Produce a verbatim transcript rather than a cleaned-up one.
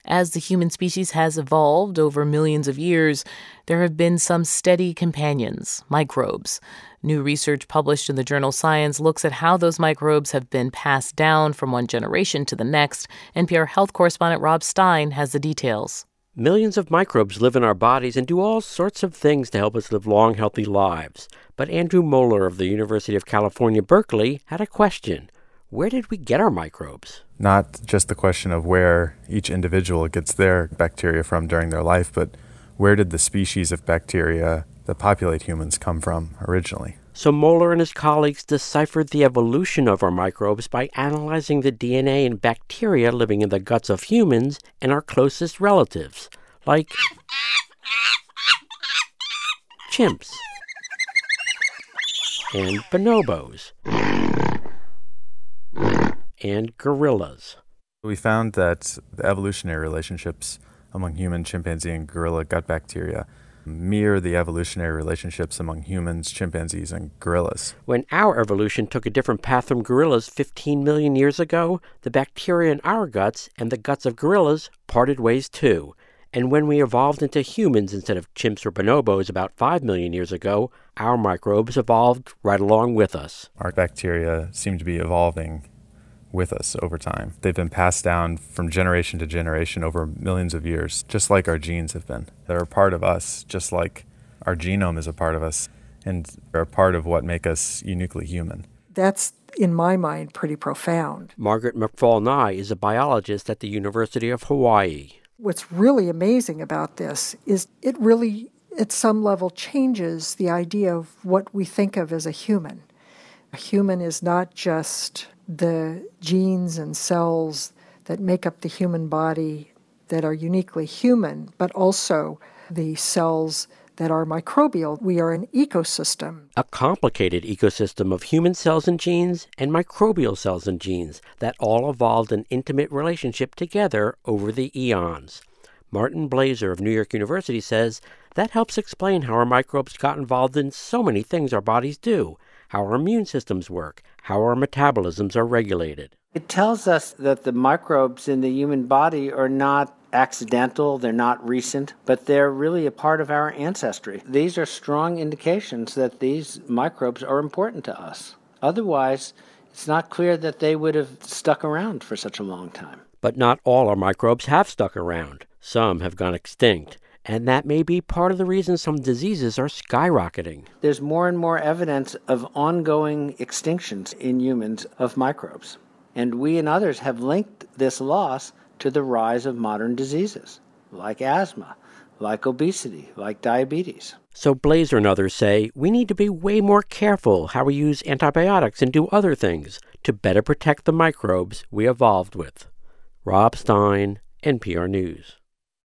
As the human species has evolved over millions of years, there have been some steady companions, microbes. New research published in the journal Science looks at how those microbes have been passed down from one generation to the next. N P R health correspondent Rob Stein has the details. Millions of microbes live in our bodies and do all sorts of things to help us live long, healthy lives. But Andrew Moeller of the University of California, Berkeley, had a question. Where did we get our microbes? Not just the question of where each individual gets their bacteria from during their life, but where did the species of bacteria that populate humans come from originally? So Moeller and his colleagues deciphered the evolution of our microbes by analyzing the D N A and bacteria living in the guts of humans and our closest relatives, like chimps and bonobos and gorillas. We found that the evolutionary relationships among human, chimpanzee, and gorilla gut bacteria mirror the evolutionary relationships among humans, chimpanzees, and gorillas. When our evolution took a different path from gorillas fifteen million years ago, the bacteria in our guts and the guts of gorillas parted ways too. And when we evolved into humans instead of chimps or bonobos about five million years ago, our microbes evolved right along with us. Our bacteria seem to be evolving with us over time. They've been passed down from generation to generation over millions of years, just like our genes have been. They're a part of us, just like our genome is a part of us, and they're a part of what make us uniquely human. That's, in my mind, pretty profound. Margaret McFall-Nye is a biologist at the University of Hawaii. What's really amazing about this is it really, at some level, changes the idea of what we think of as a human. A human is not just the genes and cells that make up the human body that are uniquely human, but also the cells that are microbial. We are an ecosystem. A complicated ecosystem of human cells and genes and microbial cells and genes that all evolved an intimate relationship together over the eons. Martin Blaser of New York University says that helps explain how our microbes got involved in so many things our bodies do, how our immune systems work, how our metabolisms are regulated. It tells us that the microbes in the human body are not accidental, they're not recent, but they're really a part of our ancestry. These are strong indications that these microbes are important to us. Otherwise, it's not clear that they would have stuck around for such a long time. But not all our microbes have stuck around. Some have gone extinct. And that may be part of the reason some diseases are skyrocketing. There's more and more evidence of ongoing extinctions in humans of microbes. And we and others have linked this loss to the rise of modern diseases, like asthma, like obesity, like diabetes. So Blaser and others say we need to be way more careful how we use antibiotics and do other things to better protect the microbes we evolved with. Rob Stein, N P R News.